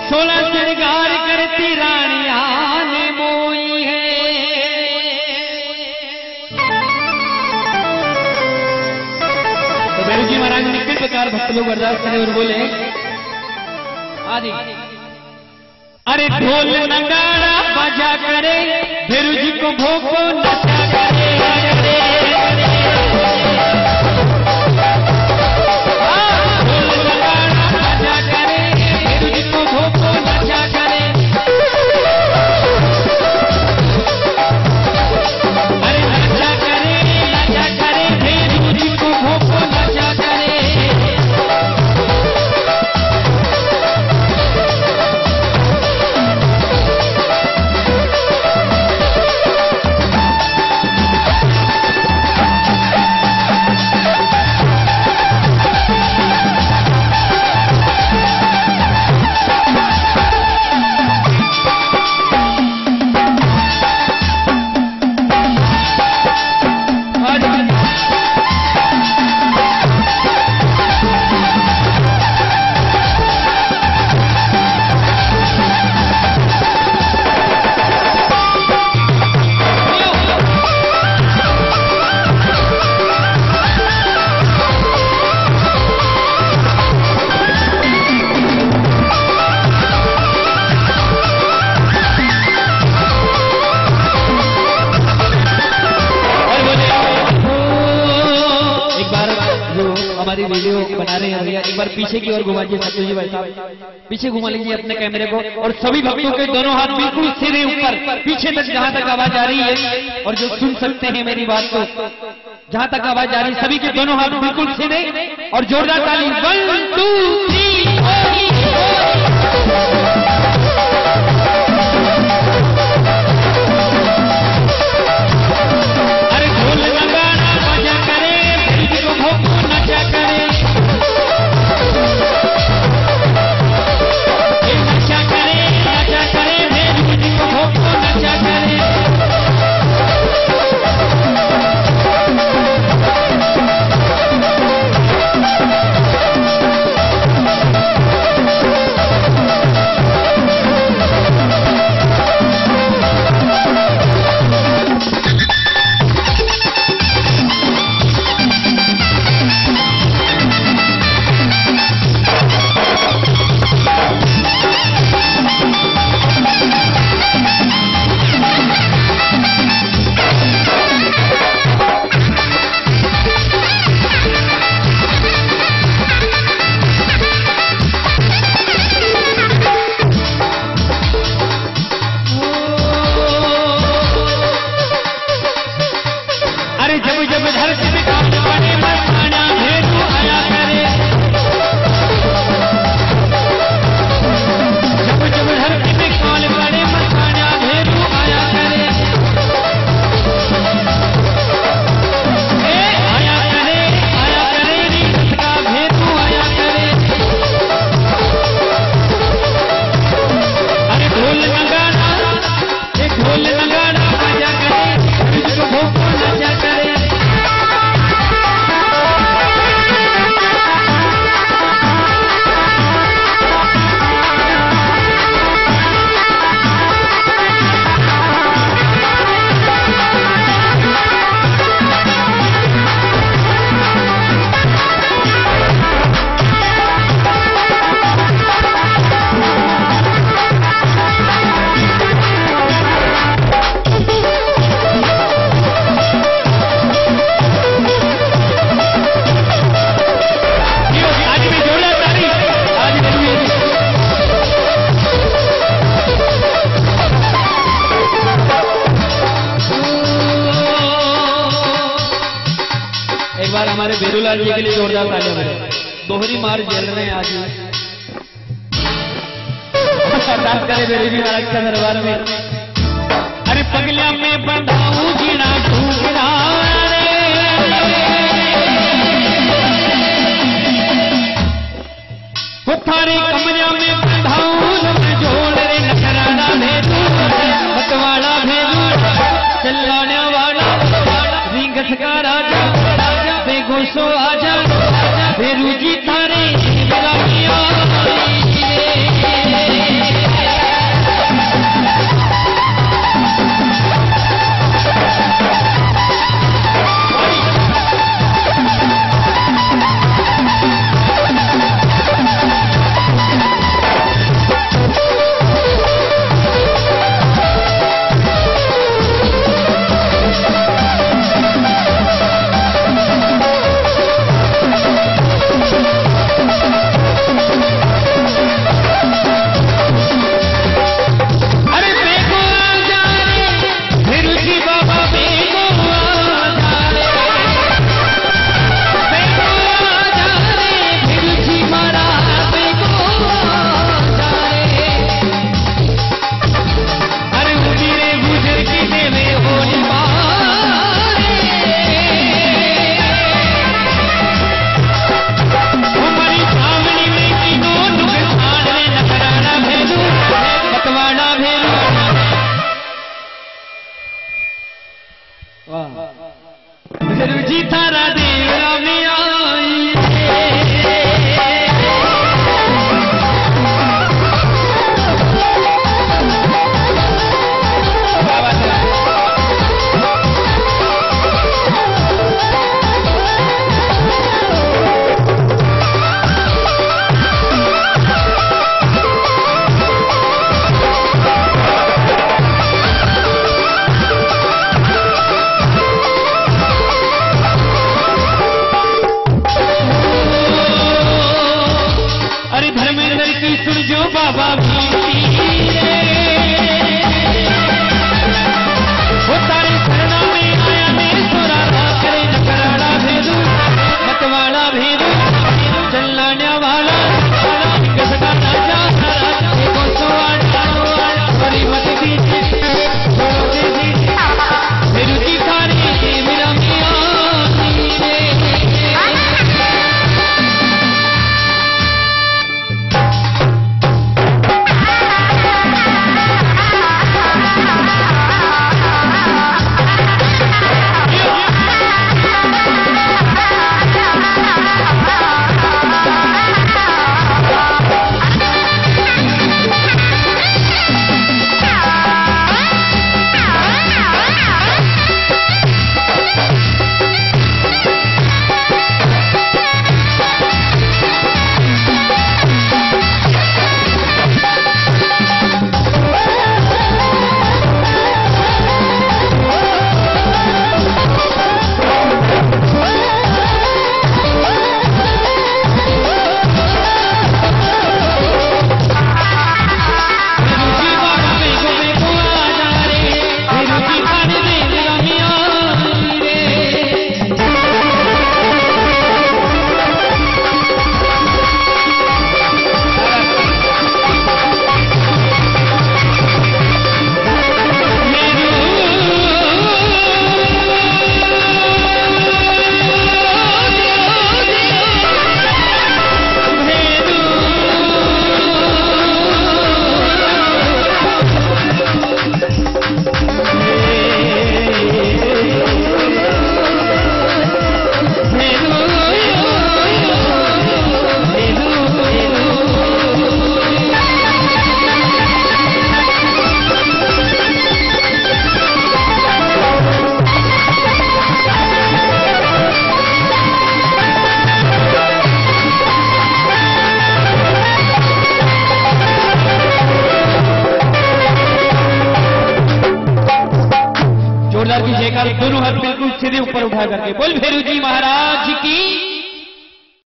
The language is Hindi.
16 श्रृंगार करती रानिया ने मोई है। तो भैरव जी महाराज ने किस प्रकार भक्त लोग अरदास करे और बोले आदि अरे ढोल नगाड़ा बजा करे भैरव जी को भोगो नचा करे वीडियो बना रहे हैं भैया, एक बार पीछे की ओर घुमा दीजिए सत्तू जी भाई साहब, पीछे घुमा लीजिए अपने कैमरे को और सभी भक्तों के दोनों हाथ बिल्कुल सिरे ऊपर पीछे तक जहां तक आवाज आ रही है और जो सुन सकते हैं मेरी बात को, जहां तक आवाज आ रही है सभी के दोनों हाथ बिल्कुल सिरे और जोरदार ताली 1 2 हमारे बेरूलाल जी के लिए जोरदार तालियां बजाएं। दोहरी मार झेल रहे हैं आज अरदास करे मेरे भी महाराज के दरबार में। अरे पगलिया में बंधाऊं गिरा ढूंढना वो थारे कमरिया में बंधाऊं जोड़ रे नखराना भेजू मतवाड़ा भेजू चलाने वाला रिंगस का राजा बेगोसो आजा बेरू जी थारे जोरदार कीजिएगा, दोनों हाथ बिल्कुल सीधे ऊपर उठा करके बोल भैरव जी महाराज की।